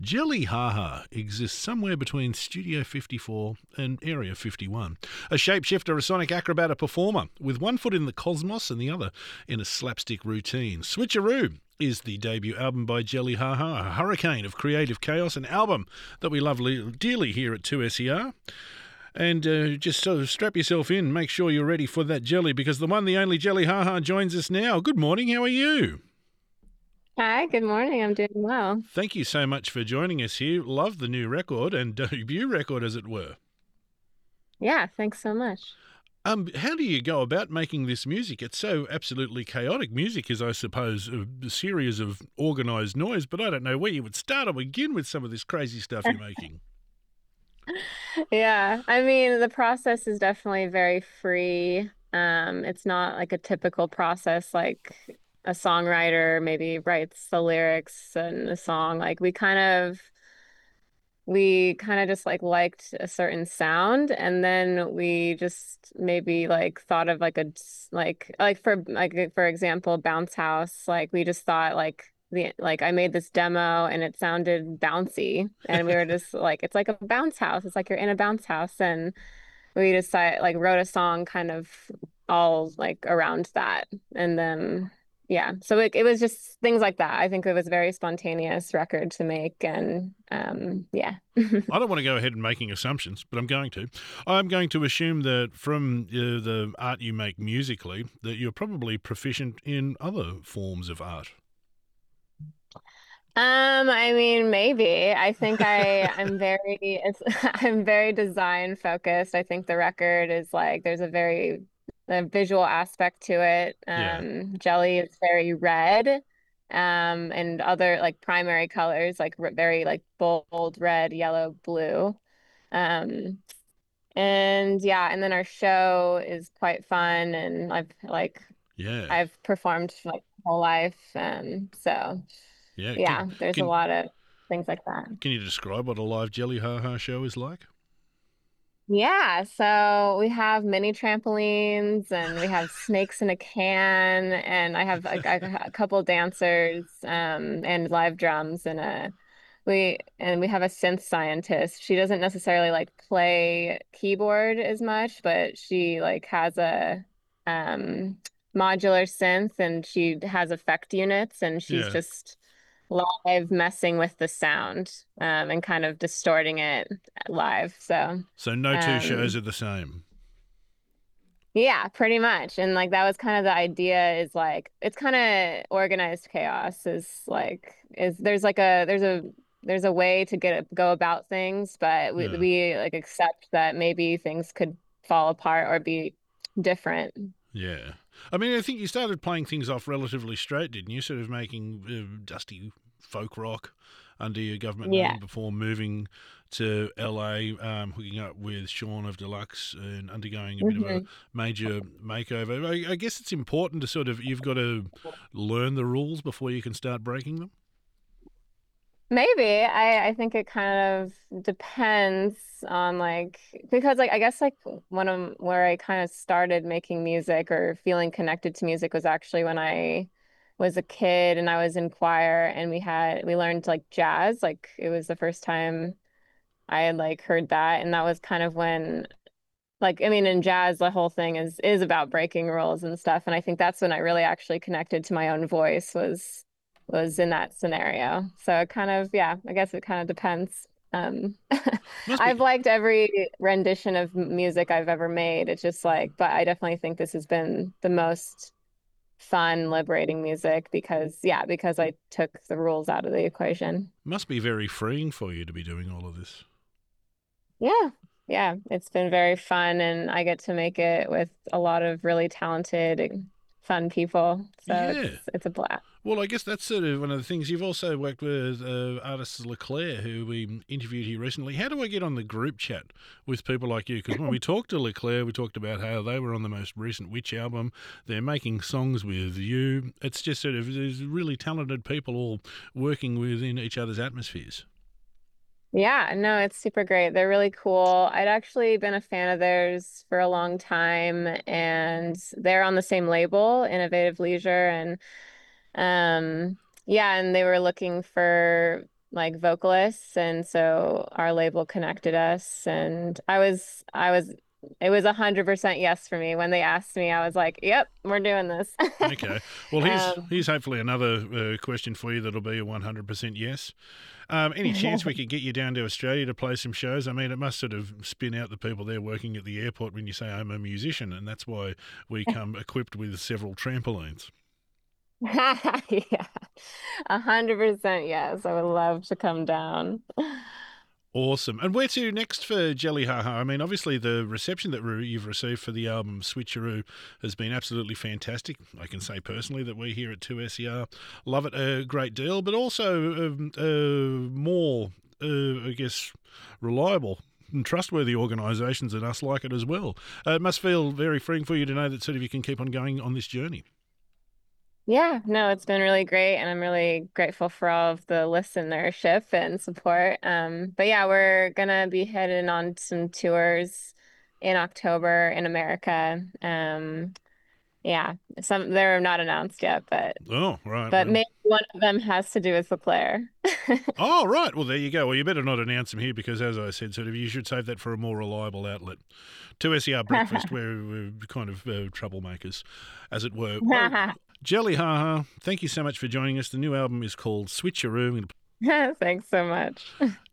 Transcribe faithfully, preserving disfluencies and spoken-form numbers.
Jelly Haha exists somewhere between Studio fifty-four and Area fifty-one. A shapeshifter, a sonic acrobat, a performer, with one foot in the cosmos and the other in a slapstick routine. Switcheroo is the debut album by Jelly Haha, a hurricane of creative chaos, an album that we love dearly here at two S E R. And uh, just sort of strap yourself in, make sure you're ready for that jelly, because the one, the only Jelly Haha joins us now. Good morning, how are you? Hi, good morning. I'm doing well. Thank you so much for joining us here. Love the new record and debut record, as it were. Yeah, thanks so much. Um, how do you go about making this music? It's so absolutely chaotic. Music is, I suppose, a series of organised noise, but I don't know where you would start or begin with some of this crazy stuff you're making. Yeah, I mean, the process is definitely very free. Um, it's not like a typical process like a songwriter maybe writes the lyrics and the song. Like we kind of we kind of just like liked a certain sound, and then we just maybe like thought of like a like like for like for example Bounce House. Like we just thought like the like I made this demo and it sounded bouncy, and we were just like it's like a bounce house, it's like you're in a bounce house, and we decided like wrote a song kind of all like around that. And then yeah, so it, it was just things like that. I think it was a very spontaneous record to make. And um yeah. I don't want to go ahead and making assumptions, but I'm going to. I'm going to assume that from uh, the art you make musically, that you're probably proficient in other forms of art. Um, I mean, maybe. I think I I'm very it's I'm very design focused. I think the record is like there's a very a visual aspect to it. Yeah. Um, Jelly is very red, um, and other like primary colors like r very like bold red, yellow, blue. Um, and yeah, and then our show is quite fun, and I've like Yeah. I've performed like my whole life. Um, so Yeah. Can yeah, there's a can lot of things like that. can you describe what a live Jelly Ha Ha show is like? Yeah, so we have mini trampolines and we have snakes in a can, and I have like a, a couple dancers um and live drums, and a we and we have a synth scientist. She doesn't necessarily like play keyboard as much, but she like has a um modular synth, and she has effect units, and she's Yeah. just live messing with the sound um and kind of distorting it live. So So no two shows um, are the same. yeah, pretty much. And like that was kind of the idea, is like it's kind of organized chaos is like is there's like a there's a there's a way to get go about things, but we Yeah. we like accept that maybe things could fall apart or be different. Yeah. I mean, I think you started playing things off relatively straight, didn't you? Sort of making uh, dusty folk rock under your government Yeah. name before moving to L A, um, hooking up with Sean of Deluxe and undergoing a bit of a hmm major makeover. I, I guess it's important to sort of, you've got to learn the rules before you can start breaking them. Maybe. I I think it kind of depends on like because like I guess like one of where I kind of started making music or feeling connected to music was actually when I was a kid and I was in choir, and we had we learned like jazz. Like it was the first time I had like heard that, and that was kind of when like I mean in jazz the whole thing is is about breaking rules and stuff, and I think that's when I really actually connected to my own voice was was in that scenario. So it kind of yeah, I guess it kind of depends. Um Must I've be. liked every rendition of music I've ever made. It's just like but I definitely think this has been the most fun liberating music because yeah, because I took the rules out of the equation. Must be very freeing for you to be doing all of this. Yeah. Yeah, it's been very fun, and I get to make it with a lot of really talented and fun people. So it's Yeah. it's a blast. Well, I guess that's sort of one of the things. You've also worked with uh, artists Leclaire, who we interviewed here recently. How do I get on the group chat with people like you? Because when we talked to Leclaire, we talked about how they were on the most recent Witch album. They're making songs with you. It's just sort of there's really talented people all working within each other's atmospheres. Yeah, no, it's super great. They're really cool. I'd actually been a fan of theirs for a long time, and they're on the same label, Innovative Leisure, and um yeah, and they were looking for like vocalists, and so our label connected us, and I was I was it was a hundred percent yes for me. When they asked me, I was like, yep, we're doing this. Okay. Well, here's Um, here's hopefully another uh, question for you that'll be a one hundred percent yes. Um, any chance we could get you down to Australia to play some shows? I mean, it must sort of spin out the people there working at the airport when you say I'm a musician, and that's why we come equipped with several trampolines. yeah, a hundred percent yes. I would love to come down. Awesome. And where to next for Jelly Ha Ha? I mean, obviously the reception that you've received for the album Switcheroo has been absolutely fantastic. I can say personally that we here at two S E R love it a great deal, but also um, uh, more, uh, I guess, reliable and trustworthy organisations than us like it as well. Uh, it must feel very freeing for you to know that sort of you can keep on going on this journey. Yeah, no, it's been really great, and I'm really grateful for all of the listenership and support. Um, but yeah, we're gonna be heading on some tours in October in America. Um, yeah, some they're not announced yet, but Oh, right. but Well, maybe one of them has to do with LeClaire. oh, right. Well, there you go. Well, you better not announce them here because, as I said, sort of, you should save that for a more reliable outlet. two S E R Breakfast, we're, we're kind of uh, troublemakers, as it were. Well, Jelly Ha Ha, thank you so much for joining us. The new album is called Switcheroo. Thanks so much.